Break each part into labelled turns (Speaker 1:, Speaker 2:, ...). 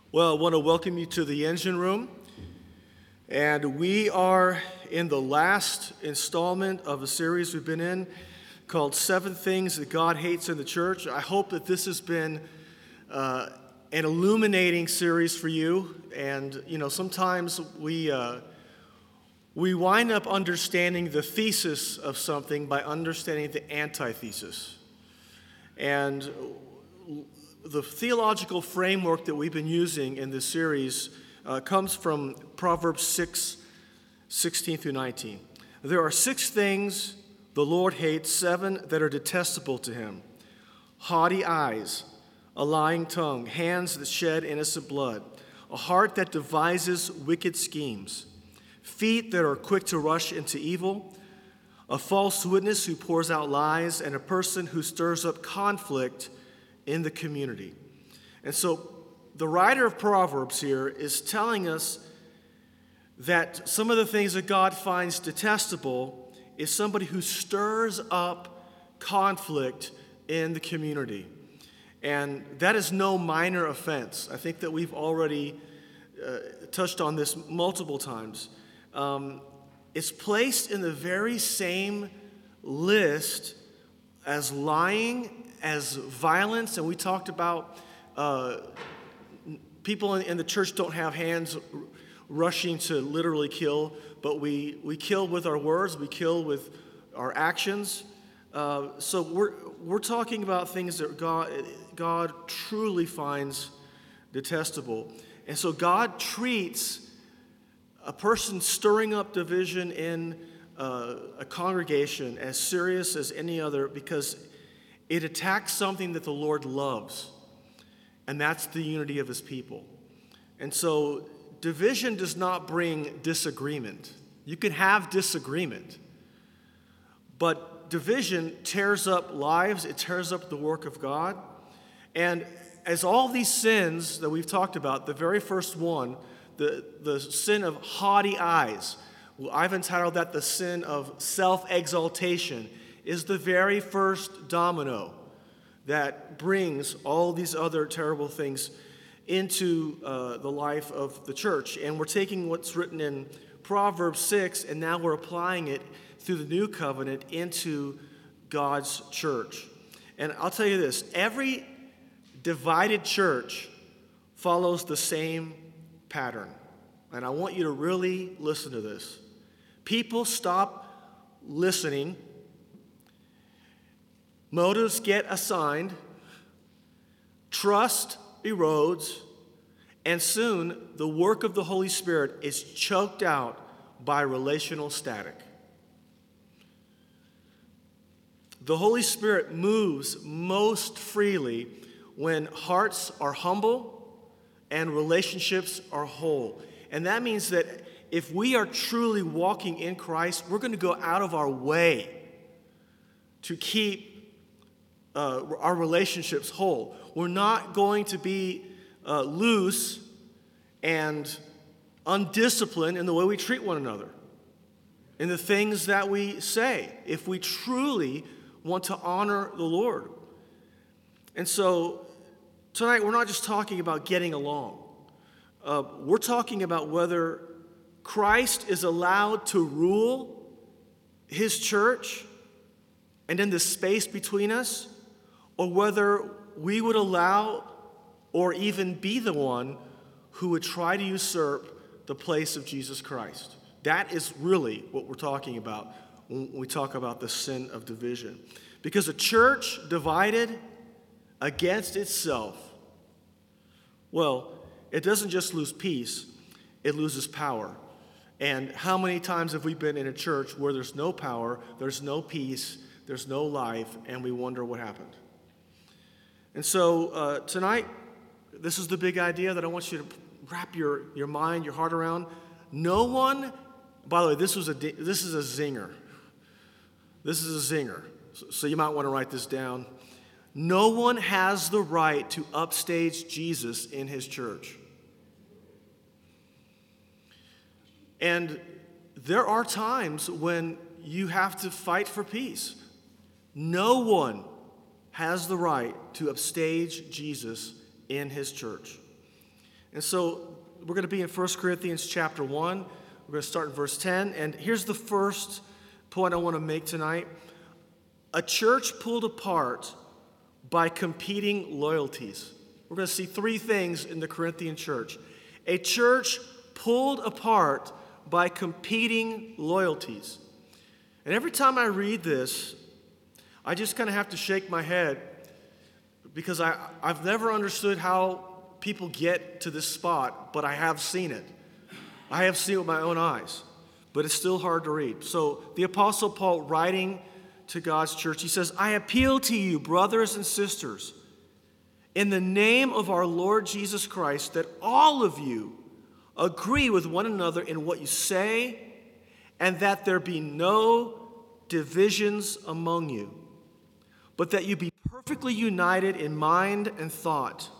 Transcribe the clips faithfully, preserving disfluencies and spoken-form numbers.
Speaker 1: Well, I want to welcome you to the engine room. And we are in the last installment of a series we've been in called Seven Things That God Hates in the Church. I hope that this has been uh, an illuminating series for you. And, you know, sometimes we, uh, we wind up understanding the thesis of something by understanding the antithesis. And the theological framework that we've been using in this series uh, comes from Proverbs six, sixteen through nineteen. There are six things the Lord hates, seven that are detestable to him: haughty eyes, a lying tongue, hands that shed innocent blood, a heart that devises wicked schemes, feet that are quick to rush into evil, a false witness who pours out lies, and a person who stirs up conflict in the community. And so the writer of Proverbs here is telling us that some of the things that God finds detestable is somebody who stirs up conflict in the community. And that is no minor offense. I think that we've already uh, touched on this multiple times. Um, it's placed in the very same list as lying, as violence, and we talked about uh, people in, in the church don't have hands r- rushing to literally kill, but we, we kill with our words, we kill with our actions. Uh, so we're we're talking about things that God God truly finds detestable, and so God treats a person stirring up division in uh, a congregation as serious as any other, because it attacks something that the Lord loves, and that's the unity of his people. And so division does not bring disagreement. You can have disagreement, but division tears up lives, it tears up the work of God. And as all these sins that we've talked about, the very first one, the, the sin of haughty eyes, well, I've entitled that the sin of self-exaltation, is the very first domino that brings all these other terrible things into uh, the life of the church. And we're taking what's written in Proverbs six, and now we're applying it through the new covenant into God's church. And I'll tell you this, every divided church follows the same pattern. And I want you to really listen to this. People stop listening. Motives get assigned, trust erodes, and soon the work of the Holy Spirit is choked out by relational static. The Holy Spirit moves most freely when hearts are humble and relationships are whole. And that means that if we are truly walking in Christ, we're going to go out of our way to keep Uh, our relationships whole. We're not going to be uh, loose and undisciplined in the way we treat one another, in the things that we say, if we truly want to honor the Lord. And so tonight we're not just talking about getting along. Uh, we're talking about whether Christ is allowed to rule his church and in the space between us, or whether we would allow or even be the one who would try to usurp the place of Jesus Christ. That is really what we're talking about when we talk about the sin of division. Because a church divided against itself, well, it doesn't just lose peace, it loses power. And how many times have we been in a church where there's no power, there's no peace, there's no life, and we wonder what happened? And so uh, tonight, this is the big idea that I want you to wrap your, your mind, your heart around. No one, by the way, this was a this is a zinger. This is a zinger. So, so you might want to write this down. No one has the right to upstage Jesus in his church. And there are times when you have to fight for peace. No one has the right to upstage Jesus in his church. And so we're going to be in First Corinthians chapter one. We're going to start in verse ten. And here's the first point I want to make tonight. A church pulled apart by competing loyalties. We're going to see three things in the Corinthian church. A church pulled apart by competing loyalties. And every time I read this, I just kind of have to shake my head because I, I've never understood how people get to this spot, but I have seen it. I have seen it with my own eyes, but it's still hard to read. So the Apostle Paul, writing to God's church, he says, I appeal to you, brothers and sisters, in the name of our Lord Jesus Christ, that all of you agree with one another in what you say, and that there be no divisions among you, but that you be perfectly united in mind and thought.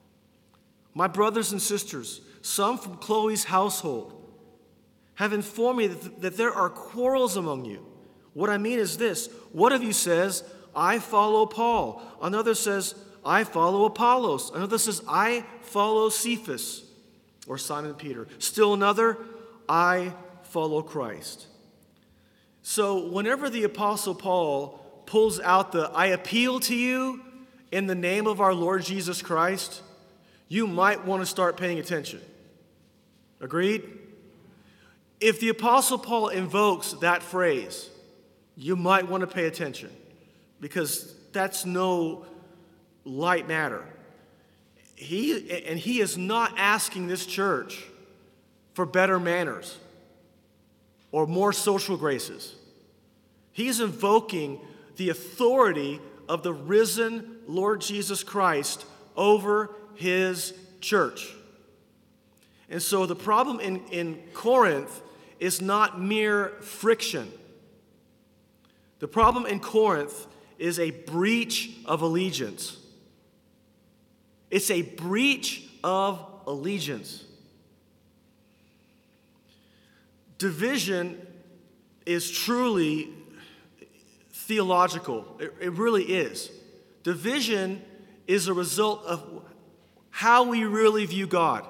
Speaker 1: My brothers and sisters, some from Chloe's household, have informed me that, that there are quarrels among you. What I mean is this: one of you says, I follow Paul. Another says, I follow Apollos. Another says, I follow Cephas, or Simon Peter. Still another, I follow Christ. So whenever the Apostle Paul pulls out the, I appeal to you in the name of our Lord Jesus Christ, you might want to start paying attention. Agreed? If the Apostle Paul invokes that phrase, you might want to pay attention, because that's no light matter. He, and he is not asking this church for better manners or more social graces. He is invoking the authority of the risen Lord Jesus Christ over his church. And so the problem in, in Corinth is not mere friction. The problem in Corinth is a breach of allegiance. It's a breach of allegiance. Division is truly theological. It, it really is. Division is a result of how we really view God.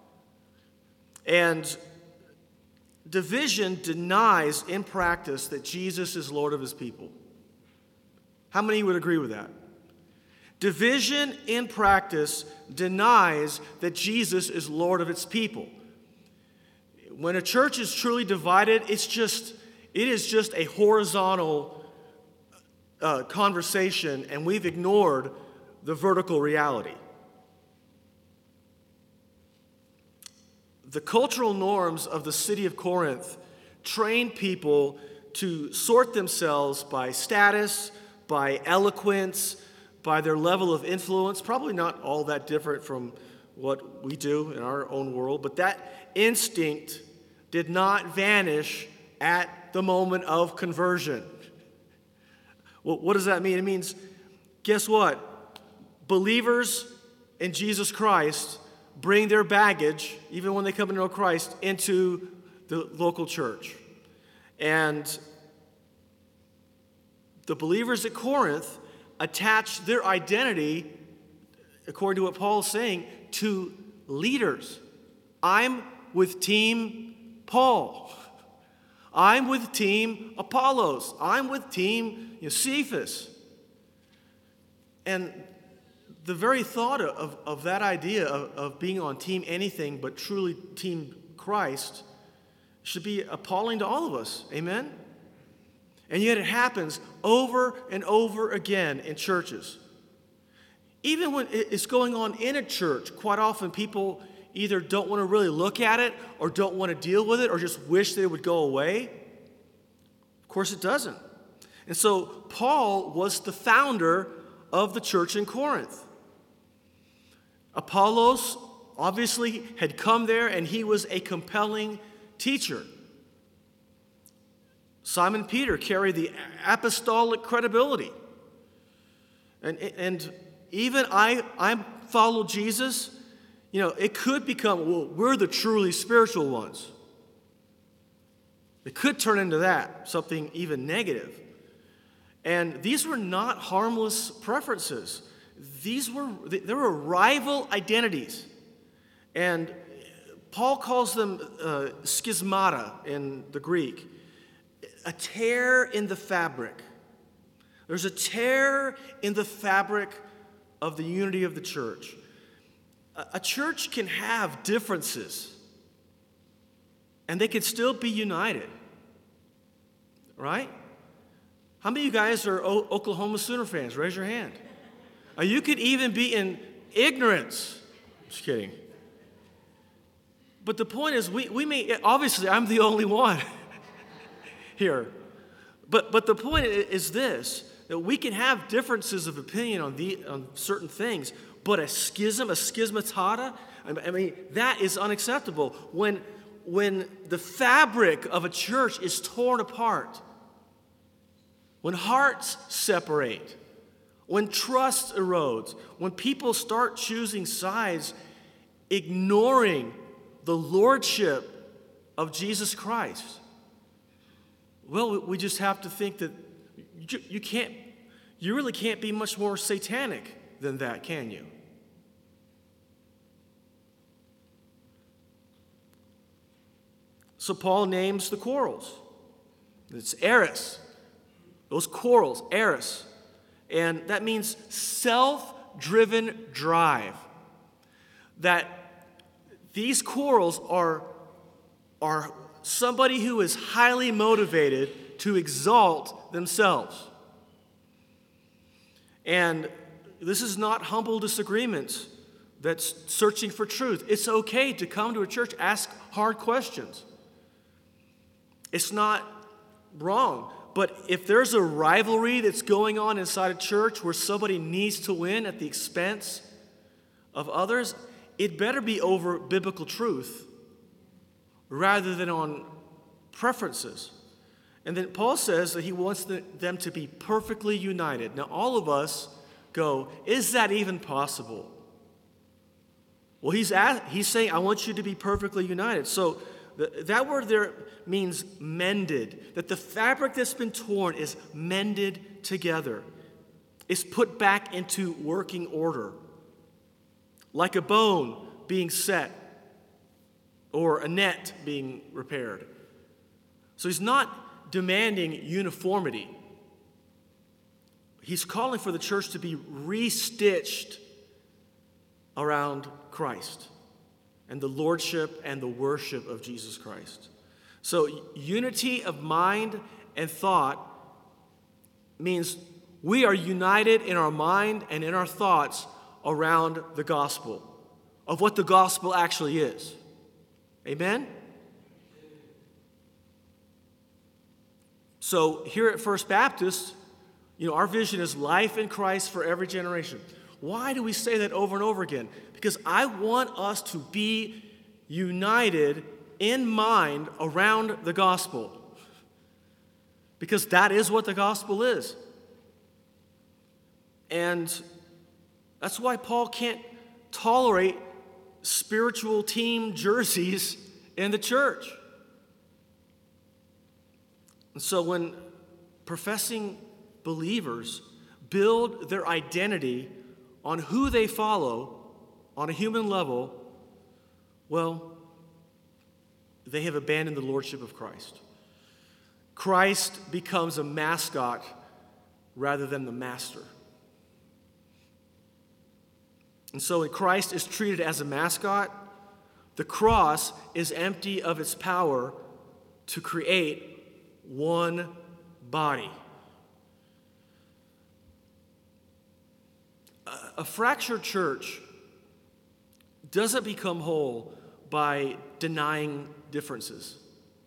Speaker 1: And division denies in practice that Jesus is Lord of his people. How many would agree with that? Division in practice denies that Jesus is Lord of its people. When a church is truly divided, it's just, it is just a horizontal uh, conversation, and we've ignored the vertical reality. The cultural norms of the city of Corinth trained people to sort themselves by status, by eloquence, by their level of influence. Probably not all that different from what we do in our own world, but that instinct did not vanish at the moment of conversion. Well, what does that mean? It means, guess what? Believers in Jesus Christ bring their baggage, even when they come to know Christ, into the local church. And the believers at Corinth attach their identity, according to what Paul is saying, to leaders. I'm with Team Paul. I'm with Team Apollos. I'm with Team you know, Cephas. And the very thought of, of that idea of, of being on Team anything but truly Team Christ should be appalling to all of us. Amen? And yet it happens over and over again in churches. Even when it's going on in a church, quite often people either don't want to really look at it or don't want to deal with it or just wish that it would go away. Of course it doesn't. And so Paul was the founder of the church in Corinth. Apollos obviously had come there, and he was a compelling teacher. Simon Peter carried the apostolic credibility. And, and even I, I follow Jesus, you know, it could become, well, we're the truly spiritual ones. It could turn into that, something even negative. And these were not harmless preferences. These were, there were rival identities. And Paul calls them uh, schismata in the Greek, a tear in the fabric. There's a tear in the fabric of the unity of the church. A, a church can have differences, and they can still be united, right? How many of you guys are o- Oklahoma Sooner fans? Raise your hand. Or you could even be in ignorance. Just kidding. But the point is, we, we may, obviously, I'm the only one here. But, but the point is this, that we can have differences of opinion on, the, on certain things, but a schism, a schismatata, I mean, that is unacceptable. When, when the fabric of a church is torn apart, when hearts separate, when trust erodes, when people start choosing sides, ignoring the lordship of Jesus Christ, well, we just have to think that you, you can't, you really can't be much more satanic than that, can you? So Paul names the quarrels. It's eris. Those quarrels, eris. And that means self-driven drive. That these quarrels are, are somebody who is highly motivated to exalt themselves. And this is not humble disagreements that's searching for truth. It's okay to come to a church, ask hard questions. It's not wrong. But if there's a rivalry that's going on inside a church where somebody needs to win at the expense of others, it better be over biblical truth rather than on preferences. And then Paul says that he wants them to be perfectly united. Now, all of us go, is that even possible? Well, he's, at, he's saying, I want you to be perfectly united. So the, that word there means mended, that the fabric that's been torn is mended together. It's put back into working order, like a bone being set or a net being repaired. So he's not demanding uniformity. He's calling for the church to be restitched around Christ and the lordship and the worship of Jesus Christ. So unity of mind and thought means we are united in our mind and in our thoughts around the gospel, of what the gospel actually is. Amen? So here at First Baptist, you know, our vision is life in Christ for every generation. Why do we say that over and over again? Because I want us to be united in mind around the gospel. Because that is what the gospel is. And that's why Paul can't tolerate spiritual team jerseys in the church. And so when professing believers build their identity on who they follow on a human level, well, they have abandoned the lordship of Christ. Christ becomes a mascot rather than the master. And so when Christ is treated as a mascot, the cross is empty of its power to create one body. A fractured church doesn't become whole by denying differences.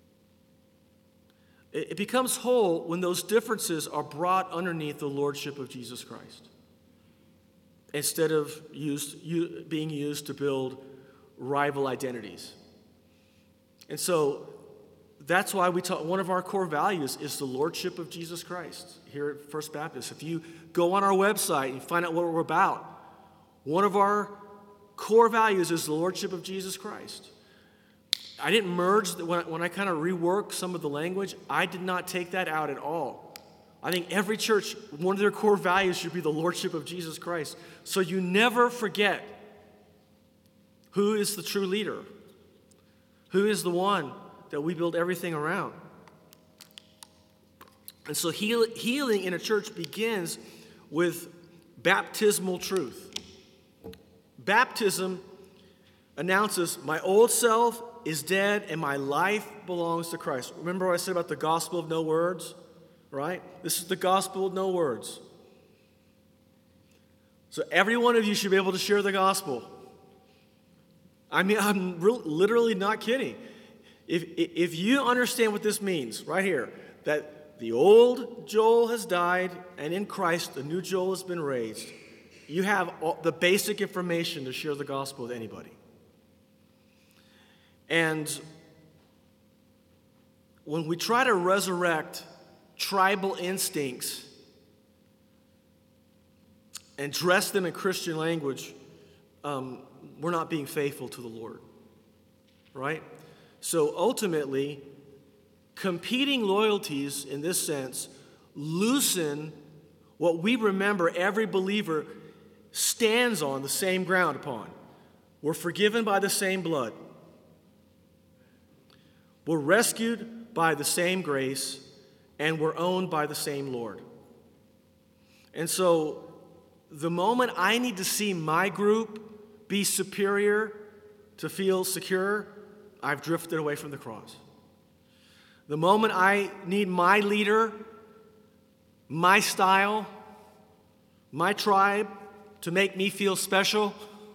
Speaker 1: It becomes whole when those differences are brought underneath the lordship of Jesus Christ, instead of used, being used to build rival identities. And so that's why we talk, one of our core values is the lordship of Jesus Christ here at First Baptist. If you go on our website and find out what we're about, one of our core values is the lordship of Jesus Christ. I didn't merge, when, when I kind of reworked some of the language, I did not take that out at all. I think every church, one of their core values should be the lordship of Jesus Christ. So you never forget Who is the true leader? Who is the one that we build everything around? And so heal, healing in a church begins with baptismal truth. Baptism announces my old self is dead and my life belongs to Christ. Remember what I said about the gospel of no words? Right? This is the gospel of no words. So every one of you should be able to share the gospel. I mean, I'm re- literally not kidding. If, if you understand what this means, right here, that the old Joel has died, and in Christ, the new Joel has been raised, you have all, the basic information to share the gospel with anybody. And when we try to resurrect tribal instincts and dress them in Christian language, um, we're not being faithful to the Lord, right? So ultimately, competing loyalties in this sense loosen what we remember every believer stands on the same ground upon. We're forgiven by the same blood. We're rescued by the same grace, and we're owned by the same Lord. And so the moment I need to see my group be superior to feel secure, I've drifted away from the cross. The moment I need my leader, my style, my tribe to make me feel special,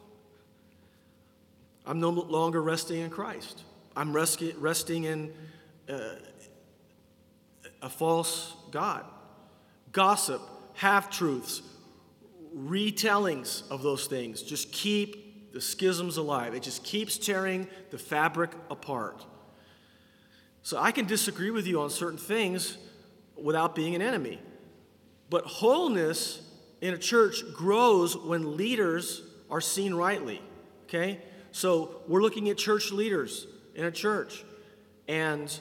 Speaker 1: I'm no longer resting in Christ. I'm resting in uh, a false God. Gossip, half-truths, retellings of those things just keep the schisms alive. It just keeps tearing the fabric apart. So I can disagree with you on certain things without being an enemy. But wholeness in a church grows when leaders are seen rightly. Okay? So we're looking at church leaders in a church. And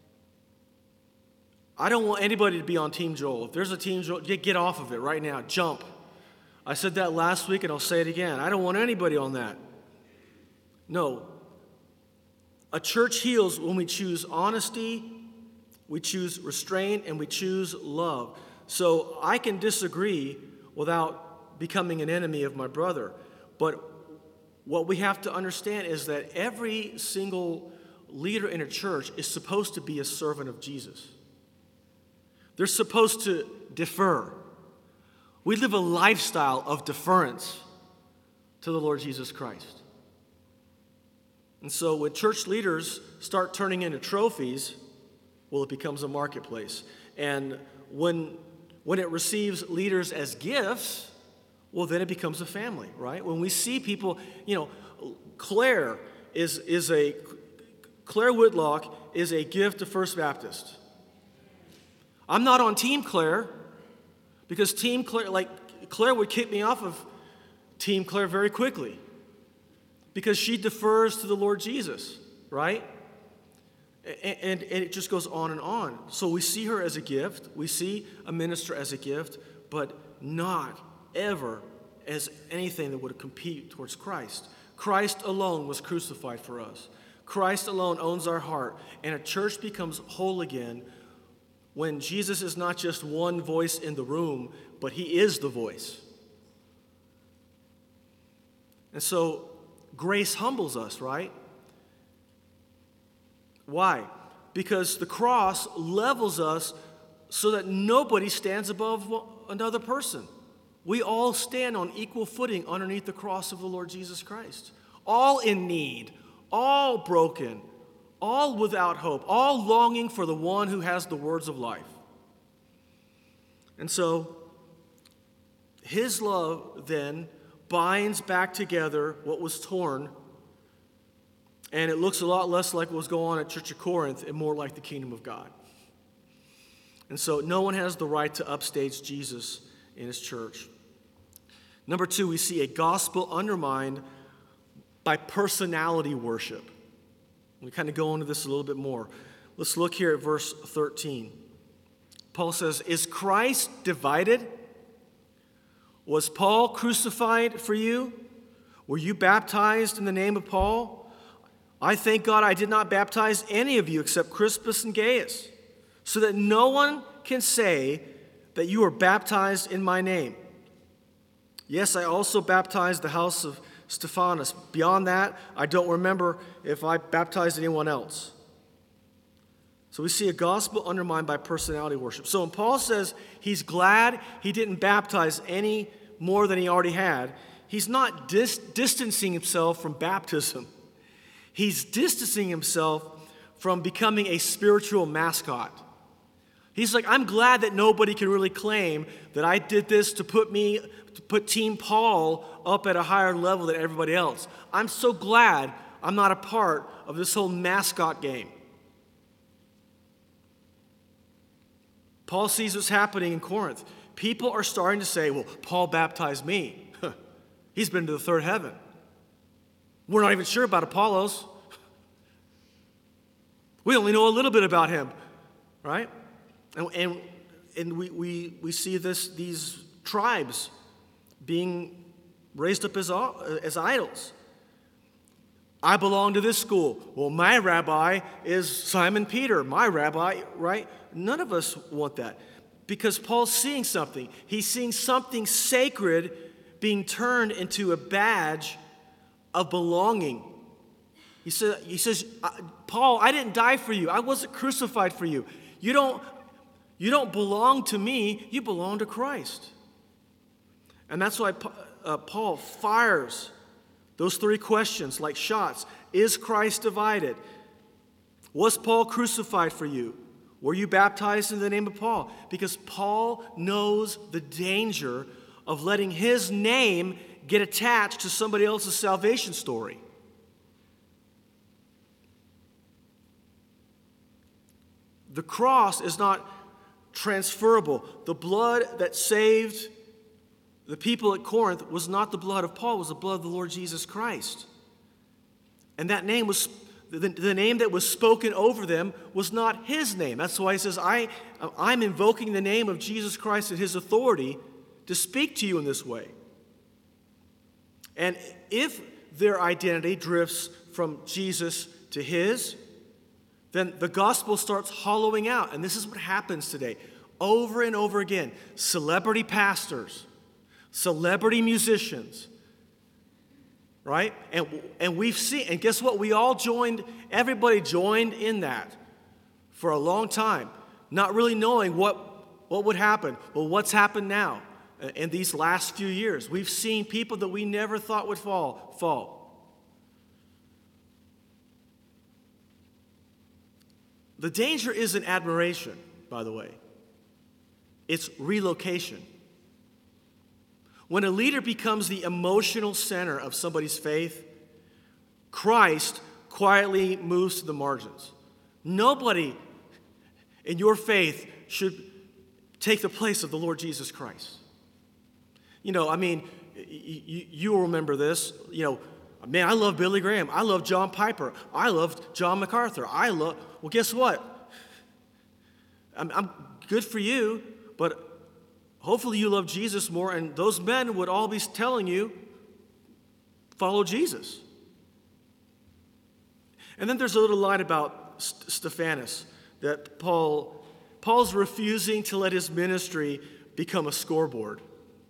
Speaker 1: I don't want anybody to be on Team Joel. If there's a Team Joel, get off of it right now. Jump. I said that last week and I'll say it again. I don't want anybody on that. No. A church heals when we choose honesty, we choose restraint, and we choose love. So I can disagree without becoming an enemy of my brother. But what we have to understand is that every single leader in a church is supposed to be a servant of Jesus. They're supposed to defer. We live a lifestyle of deference to the Lord Jesus Christ. And so when church leaders start turning into trophies, well, it becomes a marketplace. And when, when it receives leaders as gifts, well, then it becomes a family, right? When we see people, you know, Claire is, is a, Claire Whitlock is a gift to First Baptist. I'm not on Team Claire because Team Claire, like, Claire would kick me off of Team Claire very quickly because she defers to the Lord Jesus, right? And, and, and it just goes on and on. So we see her as a gift. We see a minister as a gift, but not ever as anything that would compete towards Christ. Christ alone was crucified for us. Christ alone owns our heart. And a church becomes whole again when Jesus is not just one voice in the room, but he is the voice. And so grace humbles us, right? Why? Because the cross levels us so that nobody stands above another person. We all stand on equal footing underneath the cross of the Lord Jesus Christ. All in need, all broken, all without hope, all longing for the one who has the words of life. And so, his love then binds back together what was torn, and it looks a lot less like what was going on at Church of Corinth and more like the kingdom of God. And so, no one has the right to upstage Jesus in his church. Number two, we see a gospel undermined by personality worship. We kind of go into this a little bit more. Let's look here at verse thirteen. Paul says, "Is Christ divided? Was Paul crucified for you? Were you baptized in the name of Paul? I thank God I did not baptize any of you except Crispus and Gaius, so that no one can say that you are baptized in my name. Yes, I also baptized the house of Stephanas. Beyond that, I don't remember if I baptized anyone else. So we see a gospel undermined by personality worship. So when Paul says he's glad he didn't baptize any more than he already had, he's not dis- distancing himself from baptism. He's distancing himself from becoming a spiritual mascot. He's like, I'm glad that nobody can really claim that I did this to put me, to put Team Paul up at a higher level than everybody else. I'm so glad I'm not a part of this whole mascot game. Paul sees what's happening in Corinth. People are starting to say, well, Paul baptized me. He's been to the third heaven. We're not even sure about Apollos. We only know a little bit about him, right? And, and, and we, we, we see this, these tribes being raised up as, as idols. I belong to this school. Well, my rabbi is Simon Peter. My rabbi, right? None of us want that. Because Paul's seeing something. He's seeing something sacred being turned into a badge of belonging. He, said, he says, Paul, I didn't die for you. I wasn't crucified for you. You don't, you don't belong to me. You belong to Christ. And that's why uh, Paul fires those three questions like shots. Is Christ divided? Was Paul crucified for you? Were you baptized in the name of Paul? Because Paul knows the danger of letting his name get attached to somebody else's salvation story. The cross is not transferable. The blood that saved the people at Corinth was not the blood of Paul, it was the blood of the Lord Jesus Christ. And that name was, the, the name that was spoken over them was not his name. That's why he says, I, I'm invoking the name of Jesus Christ and his authority to speak to you in this way. And if their identity drifts from Jesus to his, then the gospel starts hollowing out. And this is what happens today. Over and over again, celebrity pastors, celebrity musicians, right? And, and we've seen, and guess what? We all joined, everybody joined in that for a long time, not really knowing what, what would happen. Well, what's happened now in these last few years? We've seen people that we never thought would fall, fall. The danger isn't admiration, by the way. It's relocation. When a leader becomes the emotional center of somebody's faith, Christ quietly moves to the margins. Nobody in your faith should take the place of the Lord Jesus Christ. You know, I mean, you, you will remember this. You know, man, I love Billy Graham. I love John Piper. I love John MacArthur. I love, well, guess what? I'm, I'm good for you, but hopefully you love Jesus more, and those men would all be telling you, follow Jesus. And then there's a little line about St- Stephanas, that Paul, Paul's refusing to let his ministry become a scoreboard.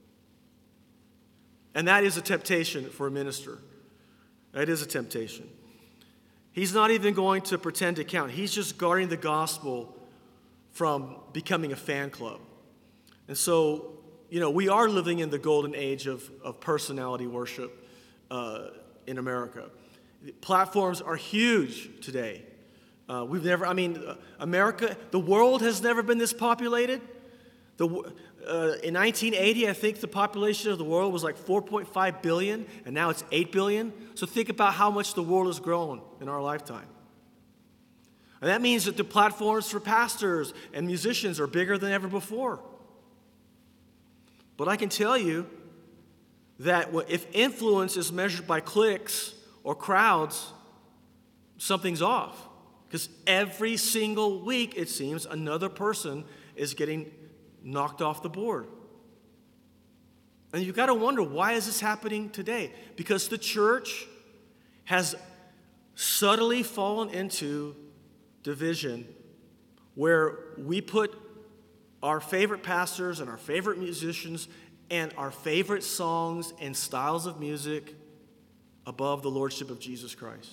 Speaker 1: And that is a temptation for a minister. That is a temptation. He's not even going to pretend to count. He's just guarding the gospel from becoming a fan club. And so, you know, we are living in the golden age of, of personality worship uh, in America. Platforms are huge today. Uh, we've never, I mean, uh, America, the world has never been this populated. The, uh, in nineteen eighty, I think the population of the world was like four point five billion, and now it's eight billion. So think about how much the world has grown in our lifetime. And that means that the platforms for pastors and musicians are bigger than ever before. But I can tell you that if influence is measured by clicks or crowds, something's off. Because every single week, it seems, another person is getting knocked off the board. And you've got to wonder, why is this happening today? Because the church has subtly fallen into division where we put our favorite pastors and our favorite musicians and our favorite songs and styles of music above the lordship of Jesus Christ.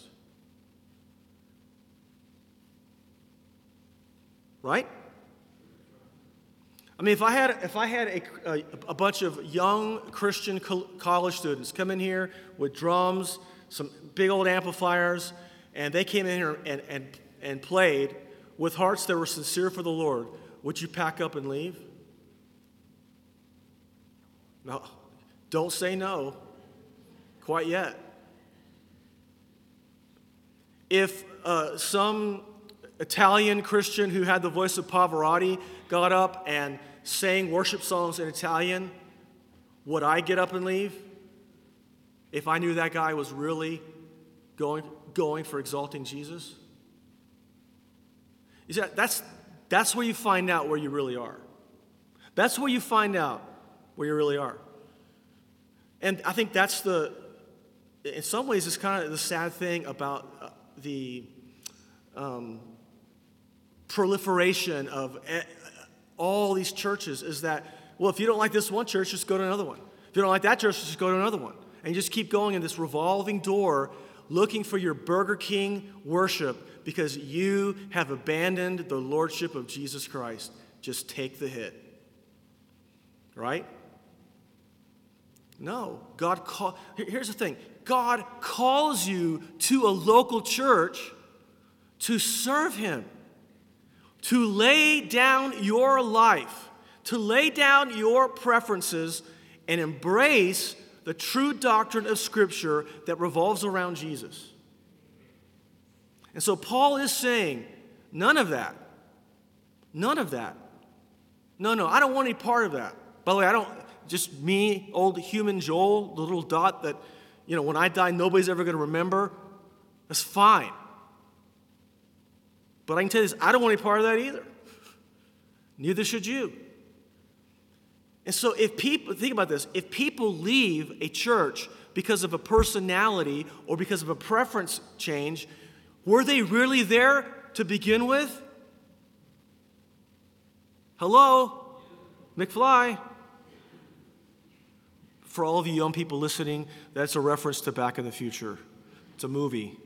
Speaker 1: Right? I mean, if I had if I had a, a, a bunch of young Christian co- college students come in here with drums, some big old amplifiers, and they came in here and, and, and played with hearts that were sincere for the Lord, would you pack up and leave? No, don't say no quite yet. If uh, some Italian Christian who had the voice of Pavarotti got up and sang worship songs in Italian, would I get up and leave if I knew that guy was really going, going for exalting Jesus? You see, that's, that's where you find out where you really are. That's where you find out where you really are. And I think that's the, in some ways, it's kind of the sad thing about uh, the um, proliferation of all these churches is that, well, if you don't like this one church, just go to another one. If you don't like that church, just go to another one. And you just keep going in this revolving door looking for your Burger King worship because you have abandoned the lordship of Jesus Christ. Just take the hit. Right? No. God call, here's the thing. God calls you to a local church to serve him, to lay down your life, to lay down your preferences and embrace the true doctrine of Scripture that revolves around Jesus. And so Paul is saying, none of that. None of that. No, no, I don't want any part of that. By the way, I don't, just me, old human Joel, the little dot that, you know, when I die, nobody's ever going to remember. That's fine. But I can tell you this, I don't want any part of that either. Neither should you. And so if people, think about this, if people leave a church because of a personality or because of a preference change, were they really there to begin with? Hello? McFly? For all of you young people listening, that's a reference to Back in the Future. It's a movie.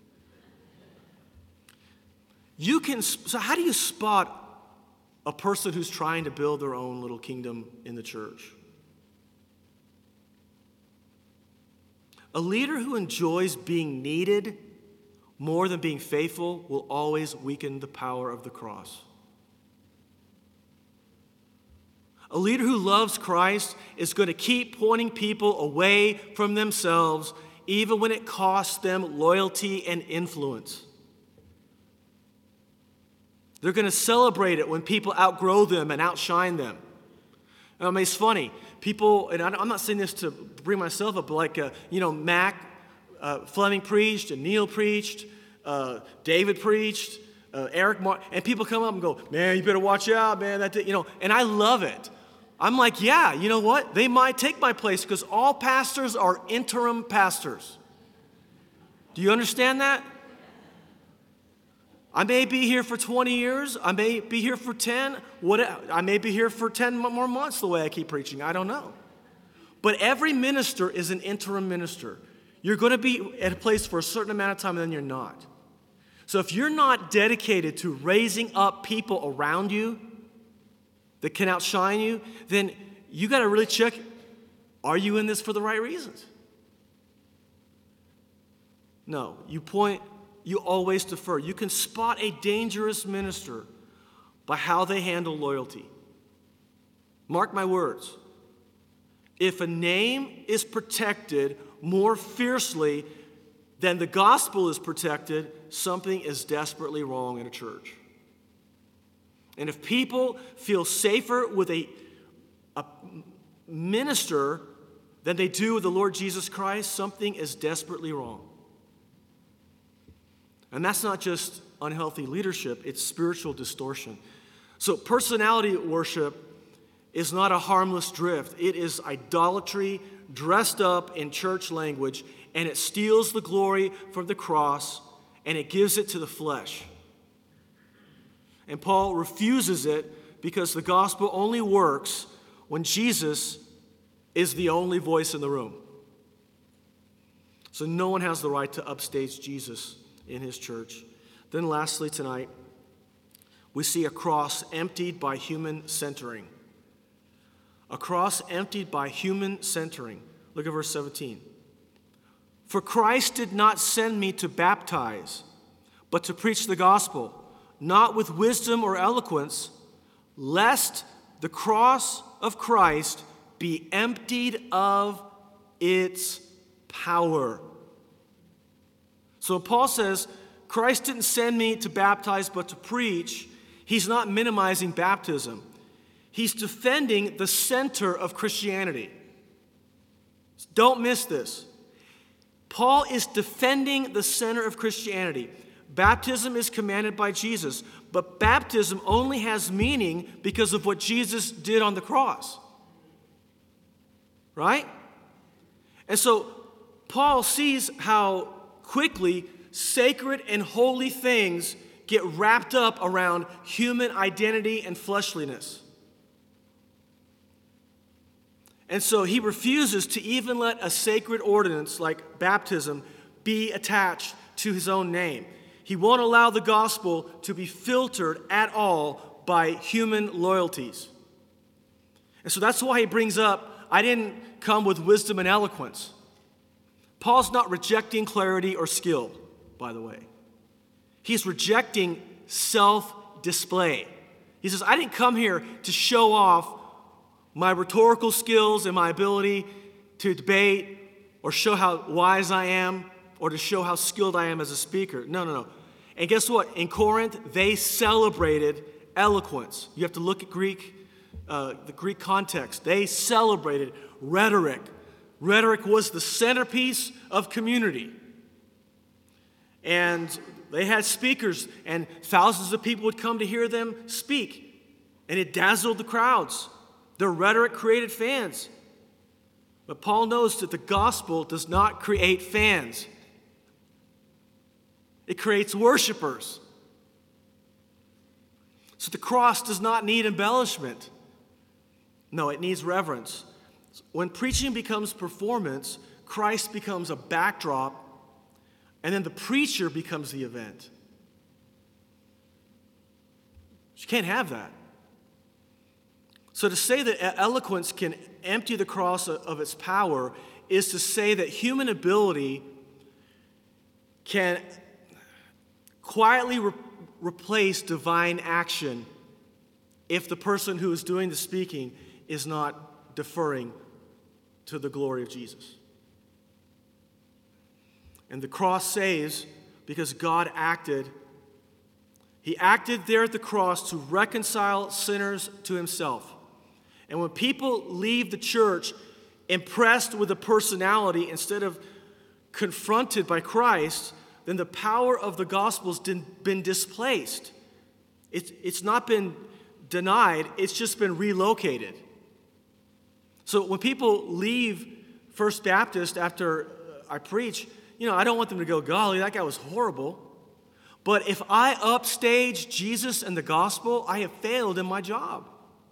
Speaker 1: You can, so how do you spot a person who's trying to build their own little kingdom in the church? A leader who enjoys being needed more than being faithful will always weaken the power of the cross. A leader who loves Christ is going to keep pointing people away from themselves, even when it costs them loyalty and influence. They're going to celebrate it when people outgrow them and outshine them. I mean, it's funny. People, and I'm not saying this to bring myself up, but like, uh, you know, Mac uh, Fleming preached, and Neil preached, uh, David preached, uh, Eric Martin, and people come up and go, man, you better watch out, man. That, you know, and I love it. I'm like, yeah, you know what? They might take my place because all pastors are interim pastors. Do you understand that? I may be here for twenty years. I may be here for ten. What, I may be here for ten more months the way I keep preaching. I don't know. But every minister is an interim minister. You're going to be at a place for a certain amount of time and then you're not. So if you're not dedicated to raising up people around you that can outshine you, then you got to really check, are you in this for the right reasons? No, you point... You always defer. You can spot a dangerous minister by how they handle loyalty. Mark my words. If a name is protected more fiercely than the gospel is protected, something is desperately wrong in a church. And if people feel safer with a, a minister than they do with the Lord Jesus Christ, something is desperately wrong. And that's not just unhealthy leadership, it's spiritual distortion. So personality worship is not a harmless drift. It is idolatry dressed up in church language, and it steals the glory from the cross, and it gives it to the flesh. And Paul refuses it because the gospel only works when Jesus is the only voice in the room. So no one has the right to upstage Jesus in his church. Then lastly tonight, we see a cross emptied by human centering. A cross emptied by human centering. Look at verse seventeen. For Christ did not send me to baptize, but to preach the gospel, not with wisdom or eloquence, lest the cross of Christ be emptied of its power. So Paul says, Christ didn't send me to baptize, but to preach. He's not minimizing baptism. He's defending the center of Christianity. Don't miss this. Paul is defending the center of Christianity. Baptism is commanded by Jesus, but baptism only has meaning because of what Jesus did on the cross. Right? And so Paul sees how quickly sacred and holy things get wrapped up around human identity and fleshliness. And so he refuses to even let a sacred ordinance like baptism be attached to his own name. He won't allow the gospel to be filtered at all by human loyalties. And so that's why he brings up, I didn't come with wisdom and eloquence. Paul's not rejecting clarity or skill, by the way. He's rejecting self-display. He says, I didn't come here to show off my rhetorical skills and my ability to debate or show how wise I am or to show how skilled I am as a speaker. No, no, no. And guess what? In Corinth, they celebrated eloquence. You have to look at Greek, uh, the Greek context. They celebrated rhetoric. Rhetoric was the centerpiece of community. And they had speakers, and thousands of people would come to hear them speak. And it dazzled the crowds. Their rhetoric created fans. But Paul knows that the gospel does not create fans. It creates worshipers. So the cross does not need embellishment. No, it needs reverence. When preaching becomes performance, Christ becomes a backdrop, and then the preacher becomes the event. You can't have that. So to say that eloquence can empty the cross of its power is to say that human ability can quietly re- replace divine action if the person who is doing the speaking is not deferring to the glory of Jesus. And the cross saves because God acted. He acted there at the cross to reconcile sinners to himself. And when people leave the church impressed with a personality instead of confronted by Christ, then the power of the gospel has been displaced. It's, it's not been denied, it's just been relocated. So when people leave First Baptist after I preach, you know, I don't want them to go, golly, that guy was horrible. But if I upstage Jesus and the gospel, I have failed in my job.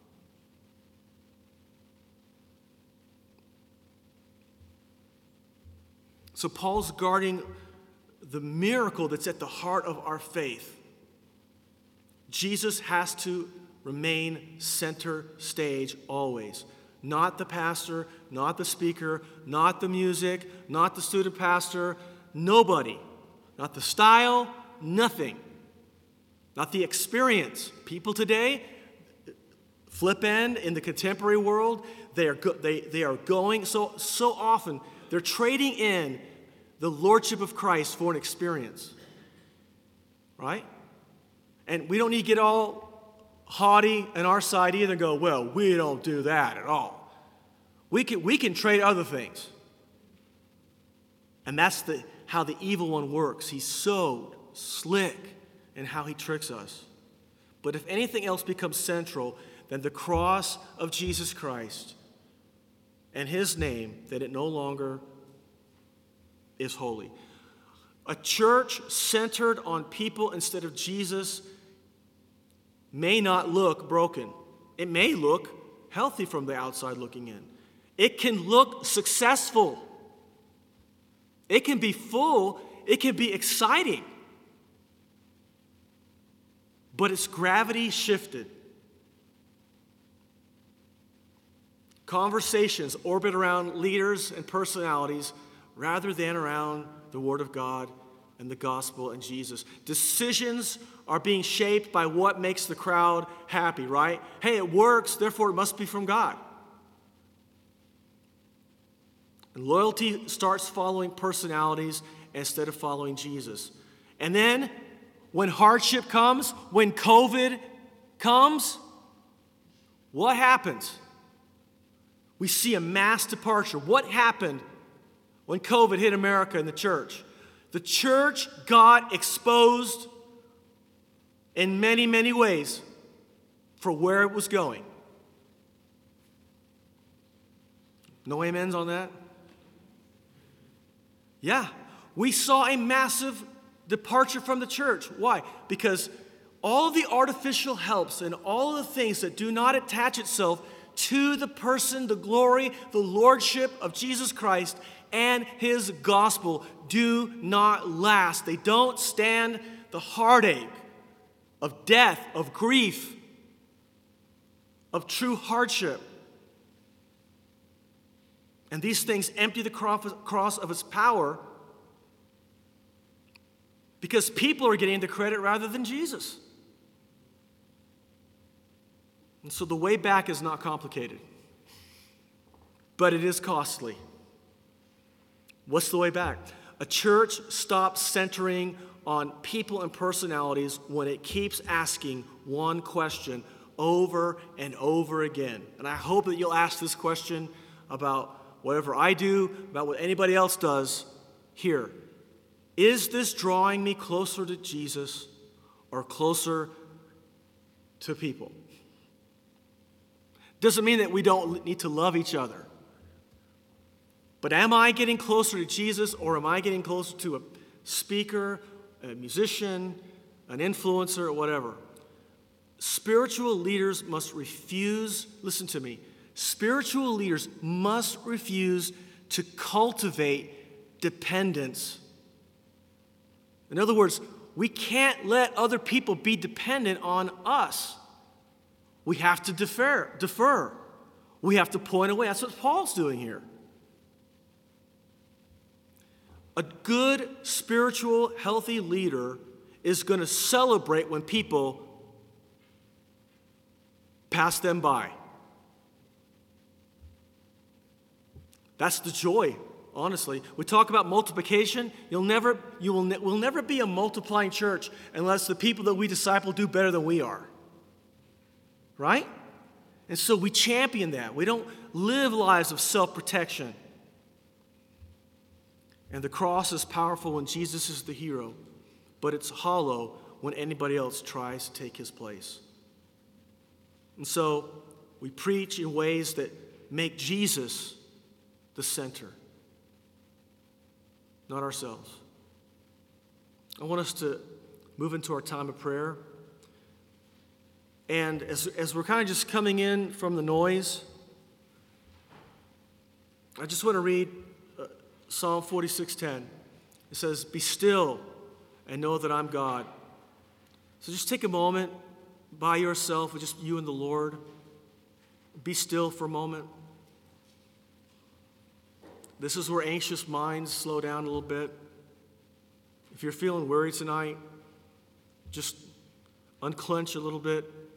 Speaker 1: So Paul's guarding the miracle that's at the heart of our faith. Jesus has to remain center stage always. Not the pastor, not the speaker, not the music, not the student pastor, nobody. Not the style, nothing. Not the experience. People today, flip end in the contemporary world, they are go- they, they are going, so, so often, they're trading in the lordship of Christ for an experience. Right? And we don't need to get all haughty on our side either and go, well, we don't do that at all. We can, we can trade other things. And that's the, how the evil one works. He's so slick in how he tricks us. But if anything else becomes central, than the cross of Jesus Christ and his name, that it no longer is holy. A church centered on people instead of Jesus may not look broken. It may look healthy from the outside looking in. It can look successful. It can be full. It can be exciting. But its gravity shifted. Conversations orbit around leaders and personalities rather than around the Word of God and the gospel and Jesus. Decisions are being shaped by what makes the crowd happy, right? Hey, it works, therefore it must be from God. And loyalty starts following personalities instead of following Jesus. And then, when hardship comes, when COVID comes, what happens? We see a mass departure. What happened when COVID hit America and the church? The church got exposed in many, many ways for where it was going. No amens on that? Yeah, we saw a massive departure from the church. Why? Because all of the artificial helps and all of the things that do not attach itself to the person, the glory, the lordship of Jesus Christ and his gospel do not last. They don't stand the heartache of death, of grief, of true hardship. And these things empty the cross of its power because people are getting the credit rather than Jesus. And so the way back is not complicated, but it is costly. What's the way back? A church stops centering on people and personalities when it keeps asking one question over and over again. And I hope that you'll ask this question about whatever I do, about what anybody else does here. Is this drawing me closer to Jesus or closer to people? Doesn't mean that we don't need to love each other. But am I getting closer to Jesus, or am I getting closer to a speaker, a musician, an influencer, or whatever? Spiritual leaders must refuse, listen to me, spiritual leaders must refuse to cultivate dependence. In other words, we can't let other people be dependent on us. We have to defer, defer. We have to point away. That's what Paul's doing here. A good, spiritual, healthy leader is going to celebrate when people pass them by. That's the joy, honestly. We talk about multiplication. You'll never, you will, ne- will never be a multiplying church unless the people that we disciple do better than we are. Right? And so we champion that. We don't live lives of self-protection. And the cross is powerful when Jesus is the hero, but it's hollow when anybody else tries to take his place. And so we preach in ways that make Jesus the center, not ourselves. I want us to move into our time of prayer. And as, as we're kind of just coming in from the noise, I just want to read uh, Psalm forty-six ten. It says, "Be still and know that I'm God." So just take a moment by yourself, with just you and the Lord. Be still for a moment. This is where anxious minds slow down a little bit. If you're feeling worried tonight, just unclench a little bit.